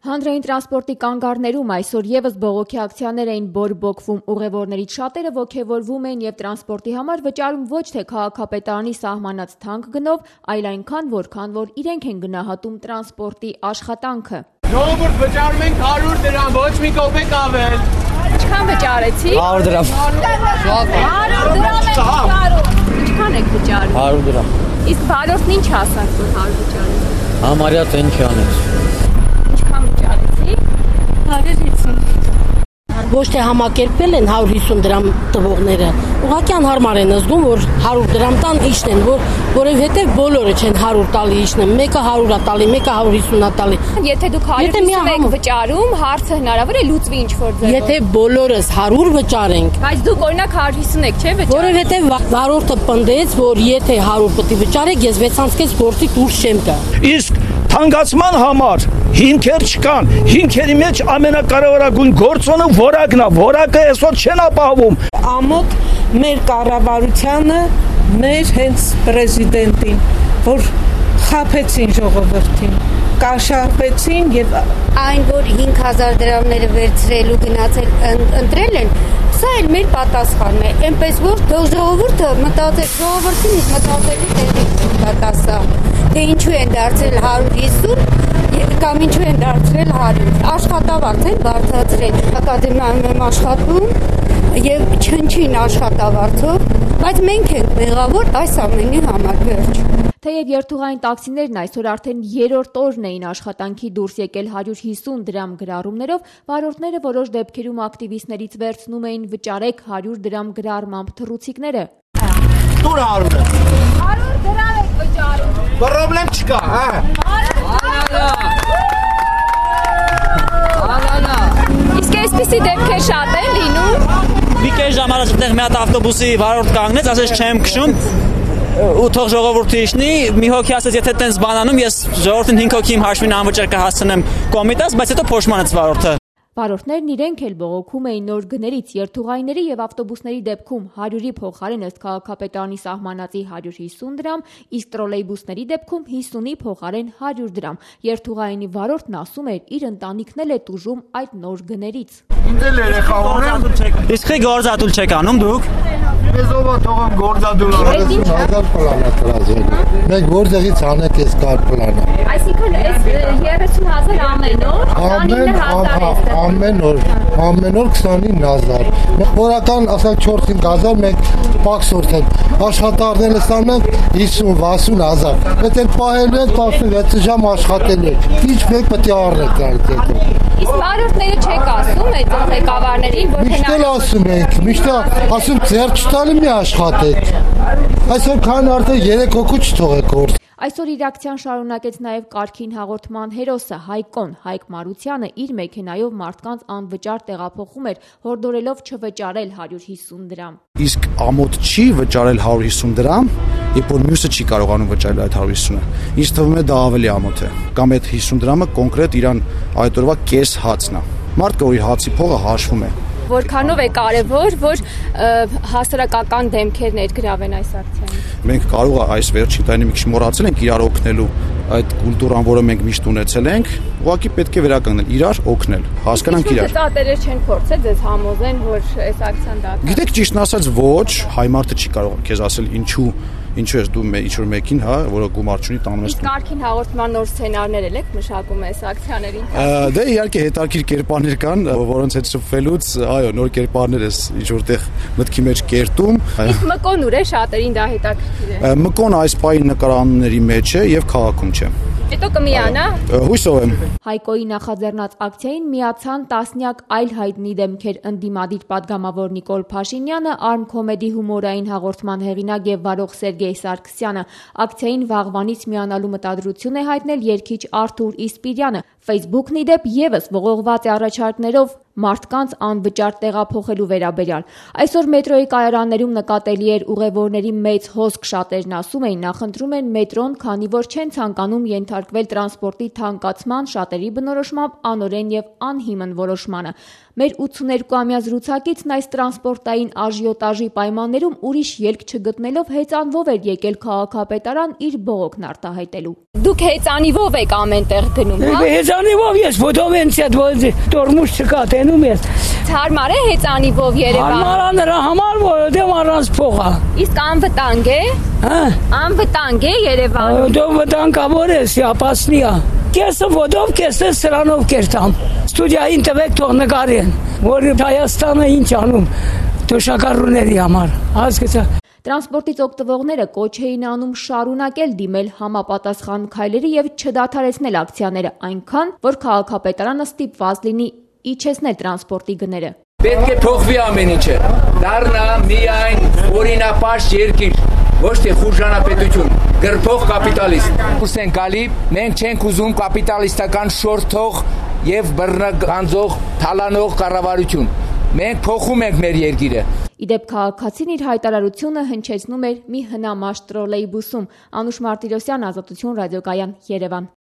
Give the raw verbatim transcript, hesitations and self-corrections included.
Հանրային տրանսպորտի կանգառներում այսօր ևս բողոքի ակցիաներ էին բորբոքվում, ուղևորներից շատերը ոգևորվում էին և տրանսպորտի համար վճարում ոչ թե քաղաքապետարանի սահմանած թանկ գնով, այլ այնքան, որքան որ իրենք են գնահատում տրանսպորտի աշխատանքը։ Ժողովուրդ վճարում ենք հարյուր դրամ, ոչ մի կոպեկ ավել։ Ինչքան վճարեցի։ հարյուր դրամ։ հարյուր դրամ եք վճարում։ Ինչքան եք վճարում։ հարյուր դրամ։ Իսկ վարորդն ինչ ասաց, որ հարյուր վճարեցի։ Համարյա թե ինչ անեց։ Ինչքան վճարեցի։ հարյուր հիսուն։ Ոչ թե համակերպել են հարյուր հիսուն դրամ տվողները, ուղղակի անհարմար են զգում, որ հարյուր դրամ տան իշնեն, որ որովհետև բոլորը չեն հարյուր տալի իշնեն, մեկը հարյուր ա տալի, մեկը հարյուր հիսուն ա տալի։ Եթե դուք հարյուր հիսուն եք վճարում, հարցը հնարավոր է լուծվի ինչ-որ ձևով։ Եթե բոլորս հարյուր վճարենք, բայց դուք օրինակ հարյուր հիսուն եք, չէ՞ վճարում։ որովհետև վարորդը պնդեց, որ եթե հարյուր պետք է վճարեք, ես վեց ամսկից գործի դուրս չեմ գա։ Իսկ թանկացման համար հիմքեր չկան, հիմքերի մեջ ամենակարևորագույն գործոնը որակն է, որակը այսօր չեն ապահովում։ Ամոթ մեր կառավարությանը, մեր հենց պրեզիդենտին, որ խաբեցին ժողովրդին, կաշառվեցին եւ այն, որ հինգ հազար դրամները վերցրել ու գնացել ընտրել են, սա էլ մեր պատասխանն է, այնպես որ թող ժողովուրդը մտածել, ժողովրդին իսկ մտածելու տեղի պատասա, թե ինչու են դարձրել հարյուր հիսուն կամ ինչու են դարձրել հարյուր, աշխատավարձ են բարձրացրել, ակադեմիայում եմ աշխատում եւ չնչին աշխատավարձով, բայց մենք ենք մեղավոր այս ամենի համար վերջ։ Թեև երթուղային տաքսիներն այսօր արդեն երրորդ օրն էին աշխատանքի դուրս եկել հարյուր հիսուն դրամ գրառումներով, վարորդները որոշ դեպքերում ակտիվիստներից վերցնում էին վճարեք հարյուր դրամ գրառմամբ թռուցիկները։ Տուր հարյուրը։ հարյուր դրամ եք վճարում։ Պրոբլեմ չկա, հա։ Իսկ այսպիսի դեպքեր շատ են լինում։ Մի կես ժամ առաջ այդտեղ մի հատ ավտոբուսի վարորդ կանգնեց, ասեց չեմ քշում, ու թող ժողովուրդը իշնի, մի հոգի ասեց եթե տենց բանանում ես ժողովրդին հինգ հոգի իմ հաշվին անվճար կհասցնեմ կոմիտաս, բայց հետո փոշմանեց վարորդը։ Վարորդներն իրենք էլ բողոքում էին նոր գներից երթուղայինների և ավտոբուսների դեպքում հարյուրի փոխարեն ըստ քաղաքապետարանի սահմանածի հարյուր հիսուն դրամ, իսկ տրոլեյբուսների դեպքում հիսունի փոխարեն հարյուր դրամ։ Երթուղայինի վարորդն ասում էր իր ընտանիքն էլ է տուժում այդ նոր գներից։ Ինձ էլ երեխաներ եմ։ Իսկ խի գործադուլ չեք անում դուք։ Ես ով թողեմ գործադուլ անեմ։ Հազար պլան է տրազել։ Մենք որտեղից անենք այս կար պլանը։ Այսինքն այս երեսուն հազար ամեն օր, ամեն ամեն օր, ամեն օր քսանինը հազար։ Որական ասած չորս-հինգ հազար մենք պաքսորդ ենք։ Աշխատողները ստանում են հիսուն վաթսուն հազար։ Եթե պահելու են տասնվեց ժամ աշխատելու են։ Ինչ մեկ պետք է առնեք այդ հետո։ Իսկ վարորդները չեք ասում այդ ղեկավարներին, որ միշտ էլ ասում ենք, միշտ ասում ձեռ չտալի մի աշխատեք։ Այսօր քան արդեն երեք հոգու չթողեք գործ։ Այսօր իր ակցիան շարունակեց նաև կարգին հաղորդման հերոսը Հայկոն, Հայկ Մարությանը իր մեքենայով մարդկանց անվճար տեղափոխում էր, հորդորելով չվճարել հարյուր հիսուն դրամ։ Իսկ ամոթ չի վճարել հարյուր հիսուն դրամ, երբ որ մյուսը չի կարողանում վճարել այդ հարյուր հիսունը։ Ինձ թվում է դա ավելի ամոթ է։ Կամ այդ հիսուն դրամը կոնկրետ իրան այդ օրվա կես հացն է։ Մարդը որ իր հացի փողը հաշվում է։ Որքանով է կարևոր, որ հասարակական դեմքեր ներգրավեն այս ակցիային։ Մենք կարող է այս վերջին տարին մի քիչ մոռացել ենք իրար օգնելու այդ կուլտուրան, որը մենք միշտ ունեցել ենք, ուղղակի պետք է վերականգնել իրար օգնել, հասկանանք իրար։ Ծատերեր չեն փորձել ձեզ համոզեն, որ այս ակցիան դա։ Գիտեք, ճիշտն ասած, ոչ, հայ մարդը չի կարող քեզ ասել ինչու ինչու ես դու ինչ-որ մեկին, հա, որը գումար չունի տանում ես։ Իսկ կարգին հաղորդման նոր սցենարներ եք մշակում այս ակցիաներին։ Դե իհարկե հետաքրքիր կերպարներ կան, որոնց հետ շփվելուց, այո, նոր կերպարներ ես ինչ-որտեղ մտքի մեջ կերտում։ Իսկ Մկոն ուր է, շատերին դա հետաքրքիր է։ Մկոն այս պահին նկարանների մեջ է եւ քաղաքում չէ։ Հետո կմիանա։ Հույսով եմ։ Հայկոյի նախաձեռնած ակցիային միացան տասնյակ այլ հայտնի դեմքեր, ընդդիմադիր պատգամավոր Նիկոլ Փաշինյանը, Arm Comedy հումորային հաղորդման հեղինակ եւ վարող Սերգեյ Սարգսյանը։ Ակցիային վաղվանից միանալու մտադրություն է հայտնել երգիչ Արթուր Իսպիրյանը։ Facebook-ն ի դեպ եւս ողողված է առաջարկներով մարդկանց անվճար տեղափոխելու վերաբերյալ։ Այսօր մետրոյի կայարաններում նկատելի էր ուղևորների մեծ հոսք, շատերն ասում էին նախընտրում են մետրոն, քանի որ չեն ցանկանում ենթարկվել տրանսպորտի թանկացման, շատերի բնորոշմամբ անօրեն եւ անհիմն որոշմանը։ Մեր ութսուներկուամյա զրուցակիցն այս տրանսպորտային աժիոտաժի պայմաններում ուրիշ ելք չգտնելով հեծանվով էր եկել քաղաքապետարան իր բողոքն արտահայտելու։ Դուք հեծանիվով եք ամեն տեղ գնում, հա? Հեծանիվով ես ֆոտովենցիա դորմուշ չկա տենում ես։ Հարմար է հեծանիվով Երևան։ Հարմար է նրա համար, որովհետև առանց փող է։ Իսկ անվտանգ է։ Հա։ Անվտանգ է Երևանում։ Դու վտանգավոր ես, ապասնի է։ Կեսը ոտով, կեսը սրանով կերտամ։ Ստուդիային տվեք թող նկարեն, որ Հայաստանը ինչ անում թոշակառուների համար։ Հասկացա։ Տրանսպորտից օգտվողները կոչ էին անում շարունակել դիմել համապատասխան քայլերի եւ չդադարեցնել ակցիաները, այնքան, որ քաղաքապետարանը ստիպված լինի իջեցնել տրանսպորտի գները։ Պետք է փոխվի ամեն ինչը։ Դառնա միայն օրինապաշտ երկիր, ոչ թե խուժանապետություն, գրփող կապիտալիստ։ Դուրս են գալի, մենք չենք ուզում կապիտալիստական շորթող եւ բռնագանձող, թալանող կառավարություն։ Մենք փոխում ենք մեր երկիրը։ Իդեպ քաղաքացին իր հայտարարությունը հնչեցնում էր մի հնամաշ տրոլեյբուսում։ Անուշ Մարտիրոսյան, Ազատություն ռադիոկայան, Երևան։